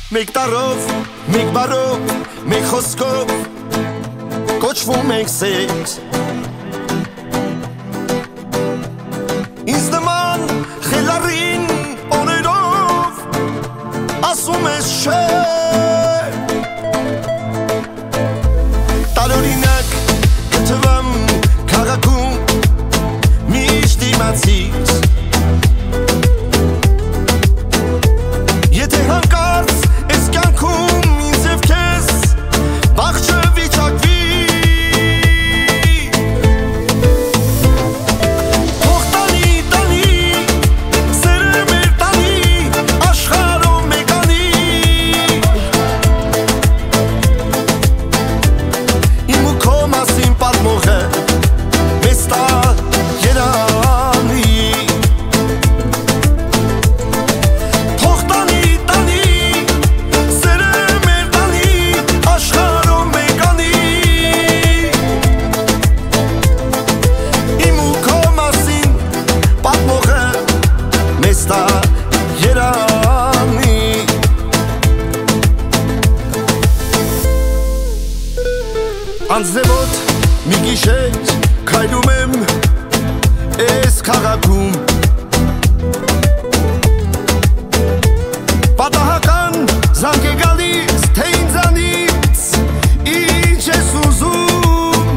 Մեկ տարով, մեկ բարով, մեկ խոսքով կոչվում ենք սեքս Ինձ նման խելառին օրերով ասում ես չէ Տարօրինակ կթվամ քաղաքում միշտ իմացիր Եթե հանկարծ ես կյանքում ինձ և քեզ բաղ չվիճակվի Թող տանի, սերը մեր տանի, աշխարհով մեկանի Իմ ու քո մասին պատմողը մեզ տա երանի Անձնևոտ մի գիշեր քայլում եմ ես քաղաքում Պատահական զանգ է գալիս թե ինձանից ինչ ես ուզում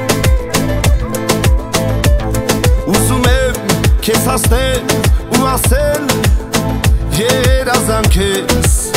Ուզում եմ քեզ հասնել ու ասել երազանք ես